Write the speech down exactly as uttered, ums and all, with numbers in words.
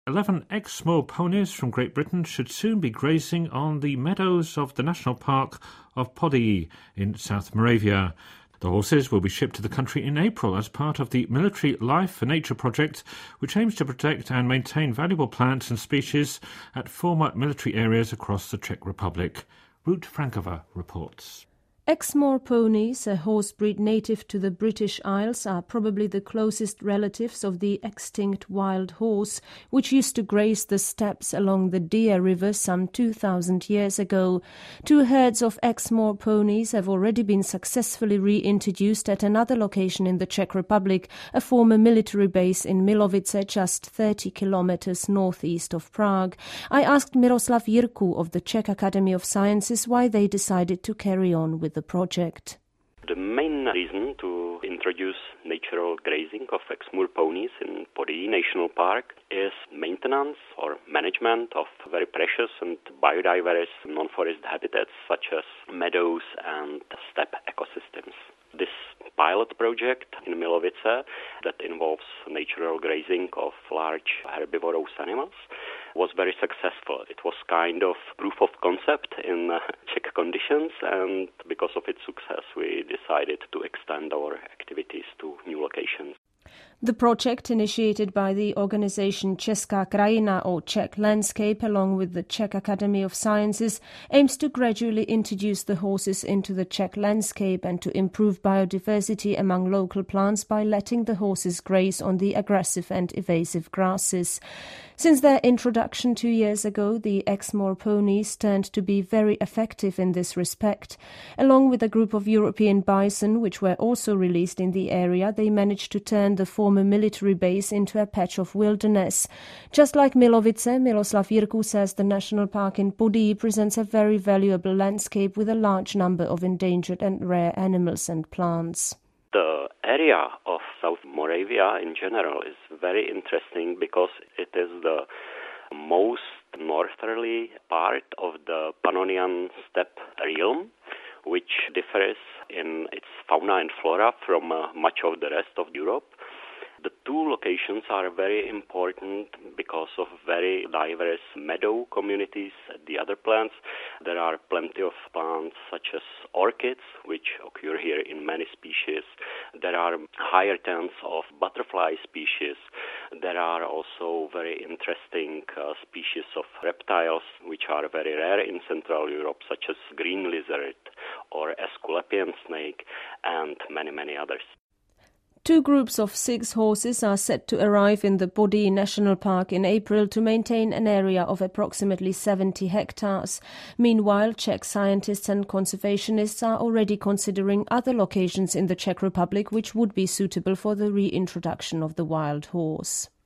eleven Exmoor ponies from Great Britain should soon be grazing on the meadows of the National Park of Podyjí in South Moravia. The horses will be shipped to the country in April as part of the Military Life for Nature project, which aims to protect and maintain valuable plants and species at former military areas across the Czech Republic. Ruth Frankova reports. Exmoor ponies, a horse breed native to the British Isles, are probably the closest relatives of the extinct wild horse, which used to graze the steppes along the Dyje River some two thousand years ago. Two herds of Exmoor ponies have already been successfully reintroduced at another location in the Czech Republic, a former military base in Milovice, just thirty kilometers northeast of Prague. I asked Miroslav Jirku of the Czech Academy of Sciences why they decided to carry on with the project. The main reason to introduce natural grazing of Exmoor ponies in Podyjí National Park is maintenance or management of very precious and biodiverse non-forest habitats such as meadows and steppe ecosystems. This pilot project in Milovice that involves natural grazing of large herbivorous animals was very successful. It was kind of proof of concept in uh, Czech conditions, and because of its success we decided to extend our activities to new locations. The project, initiated by the organization Česká krajina or Czech Landscape along with the Czech Academy of Sciences, aims to gradually introduce the horses into the Czech landscape and to improve biodiversity among local plants by letting the horses graze on the aggressive and invasive grasses. Since their introduction two years ago, the Exmoor ponies turned to be very effective in this respect. Along with a group of European bison, which were also released in the area, they managed to turn the former military base into a patch of wilderness. Just like Milovice, Miroslav Jirku says the national park in Podyjí presents a very valuable landscape with a large number of endangered and rare animals and plants. The area of South Moravia in general is very interesting because it is the most northerly part of the Pannonian steppe realm, which differs in its fauna and flora from uh, much of the rest of Europe. The two locations are very important because of very diverse meadow communities at the other plants. There are plenty of plants such as orchids, which occur here in many species. There are higher tens of butterfly species. There are also very interesting uh, species of reptiles, which are very rare in Central Europe, such as green lizard or Aesculapian snake, and many, many others. Two groups of six horses are set to arrive in the Podyjí National Park in April to maintain an area of approximately seventy hectares. Meanwhile, Czech scientists and conservationists are already considering other locations in the Czech Republic which would be suitable for the reintroduction of the wild horse.